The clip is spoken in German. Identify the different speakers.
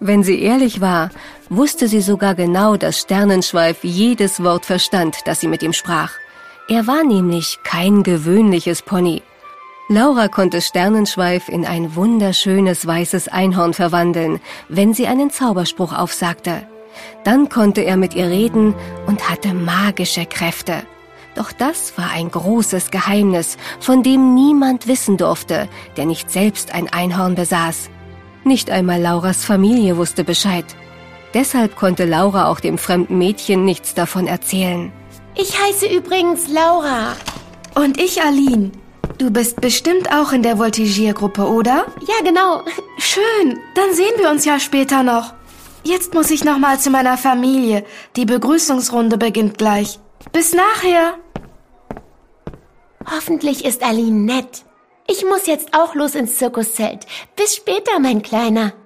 Speaker 1: Wenn sie ehrlich war, wusste sie sogar genau, dass Sternenschweif jedes Wort verstand, das sie mit ihm sprach. Er war nämlich kein gewöhnliches Pony. Laura konnte Sternenschweif in ein wunderschönes weißes Einhorn verwandeln, wenn sie einen Zauberspruch aufsagte. Dann konnte er mit ihr reden und hatte magische Kräfte. Doch das war ein großes Geheimnis, von dem niemand wissen durfte, der nicht selbst ein Einhorn besaß. Nicht einmal Lauras Familie wusste Bescheid. Deshalb konnte Laura auch dem fremden Mädchen nichts davon erzählen.
Speaker 2: Ich heiße übrigens Laura.
Speaker 3: Und ich Aline. Du bist bestimmt auch in der Voltigiergruppe, oder?
Speaker 2: Ja, genau.
Speaker 3: Schön, dann sehen wir uns ja später noch. Jetzt muss ich noch mal zu meiner Familie. Die Begrüßungsrunde beginnt gleich. Bis nachher.
Speaker 2: Hoffentlich ist Aline nett. Ich muss jetzt auch los ins Zirkuszelt. Bis später, mein Kleiner.